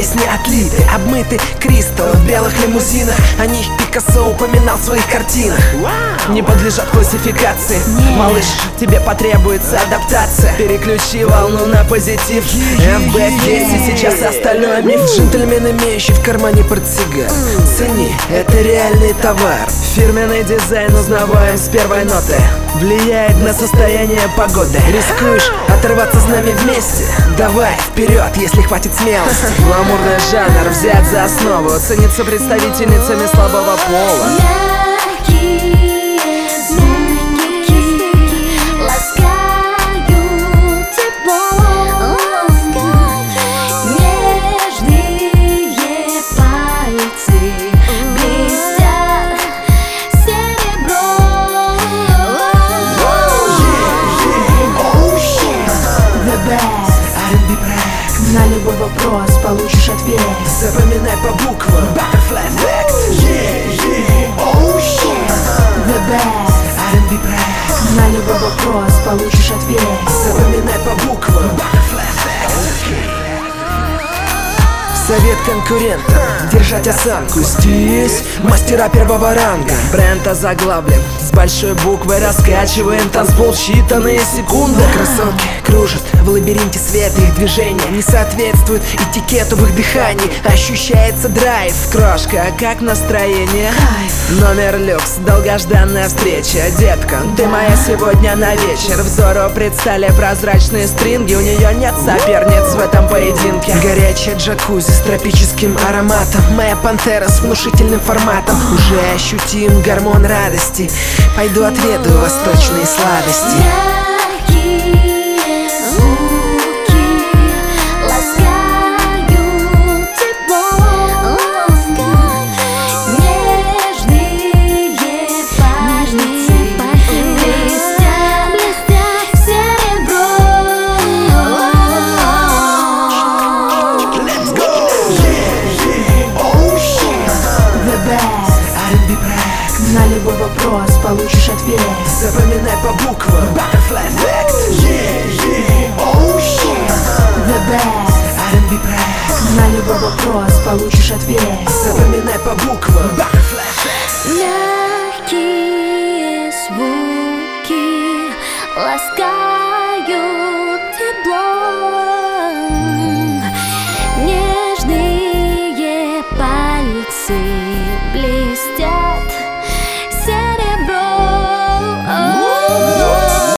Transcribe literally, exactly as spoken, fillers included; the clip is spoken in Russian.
песни отлиты, обмыты кристалл в белых лимузинах. О них Пикассо упоминал в своих картинах. Не подлежат классификации. Малыш, тебе потребуется адаптация. Переключи волну на позитив. эф бэ здесь и сейчас, остальное миф. Джентльмен, имеющий в кармане портсигар. Цени, это реальный товар. Фирменный дизайн узнаваем с первой ноты. Влияет на состояние погоды. Рискуешь оторваться с нами вместе? Давай вперед, если хватит смелости. Гламурный жанр взять за основу. Ценится представительницами слабого пола. На любой вопрос получишь ответ. Запоминай по буквам. Butterfly Effect. Yeah, yeah, oh shit. The best. ар энд би проект. На любой вопрос получишь ответ. Запоминай по буквам. Butterfly Effect. Совет конкурентам: держать осанку. Здесь мастера первого ранга. Бренд озаглавлен с большой буквы. Раскачиваем танцпол в считанные секунды. Красотки кружат в лабиринте света. Их движения не соответствуют этикету в их дыхании. Ощущается драйв. Крошка, как настроение? Кайф. Номер люкс, долгожданная встреча. Детка, ты моя сегодня на вечер. Взору предстали прозрачные стринги. У нее нет соперниц в этом поединке. Горячая джакузи с тропическим ароматом. Моя пантера с внушительным форматом. Уже ощутим гормон радости. Пойду отведаю восточные сладости. На любой вопрос получишь ответ. Запоминай по буквам. Butterfly Effect. Yeah, yeah, oh shit. The best. ар энд би проект. На любой вопрос получишь ответ. Запоминай по буквам. Butterfly Effect. Мягкие звуки ласкают